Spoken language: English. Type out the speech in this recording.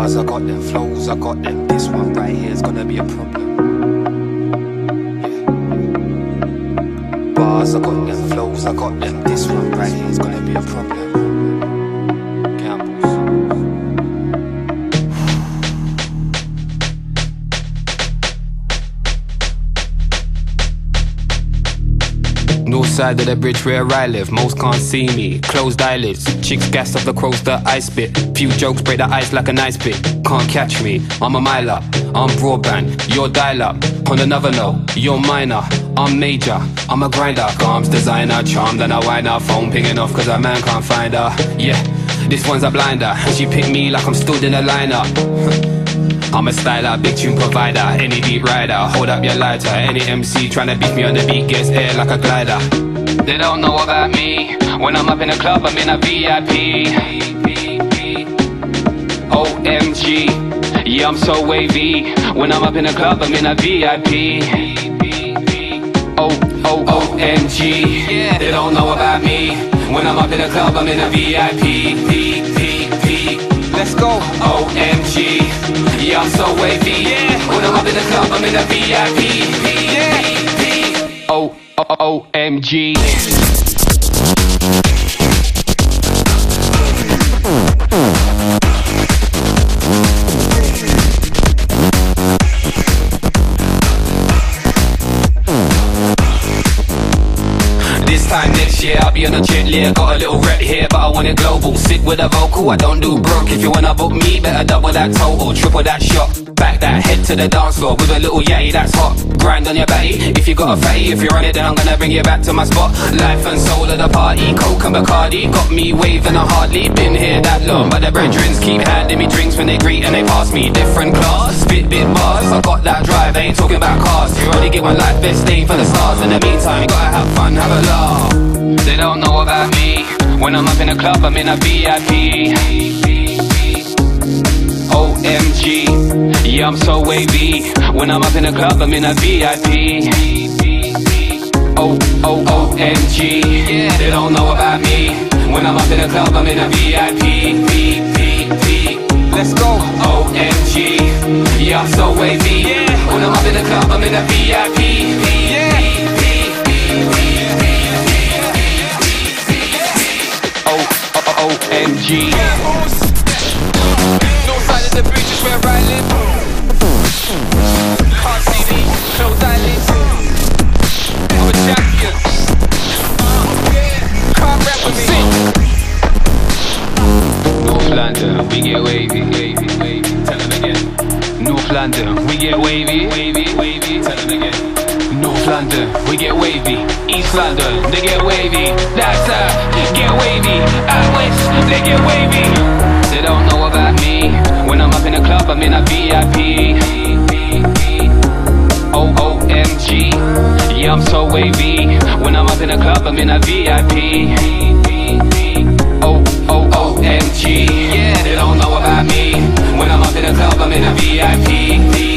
Bars, I got them. Flows, I got them. This one right here is gonna be a problem. Yeah. Bars, I got them. Flows, I got them. This one right here is gonna be a problem. North side of the bridge where I live, most can't see me. Closed eyelids, chicks gas off the crows that I spit. Few jokes break the ice like an ice pick. Can't catch me, I'm a mile up. I'm broadband, you're dial up. On another note, you're minor, I'm major. I'm a grinder, arms designer, charmed and a whiner. Phone pinging off cause a man can't find her. Yeah, this one's a blinder, and she picked me like I'm stood in a lineup. I'm a styler, big tune provider, any beat rider, hold up your lighter. Any MC tryna beat me on the beat gets air like a glider. They don't know about me, when I'm up in the club I'm in a VIP. OMG, yeah I'm so wavy, when I'm up in the club I'm in a VIP. OMG, yeah they don't know about me, when I'm up in the club I'm in a VIP. Let's go. OMG, yeah I'm so wavy, yeah when I'm up in the club I'm in a VIP. Yeah. OMG. This time next year I'll be on a jet lag. Got a little rep here but I want it global. Sit with a vocal, I don't do broke. If you wanna book me, better double that total. Triple that shot, back that head to the dance floor. With a little yay that's hot, grind on your batty. If you got a fatty, if you're on it then I'm gonna bring you back to my spot. Life and soul of the party, Coke and Bacardi. Got me waving, I hardly been here that long. But the brethrens keep handing me drinks when they greet and they pass me different class. Spit bit bars, I got that drive, I ain't talking about cars. You only get one life, best stay for the stars. In the meantime, you gotta have fun, have a laugh. They don't know about me, when I'm up in the club I'm in a VIP. OMG, yeah I'm so wavy, when I'm up in the club I'm in a VIP. OMG, yeah they don't know about me, when I'm up in the club I'm in a VIP. Let's go. OMG, yeah I'm so wavy, yeah when I'm up in the club I'm in a VIP. Yeah. OMG. North side of the bridge is where I live. Can't see me, close eyelids. I'm a champion. Can't rap with me. North London, we get wavy, wavy, wavy. Tell them again. North London, we get wavy, wavy, wavy. Tell them again. North London, we get wavy. East London, they get wavy. That's get wavy. Out west, they get wavy. They don't know about me, when I'm up in the club I'm in a VIP. OMG, yeah I'm so wavy, when I'm up in the club I'm in a VIP. OMG, yeah they don't know about me, when I'm up in the club I'm in a VIP.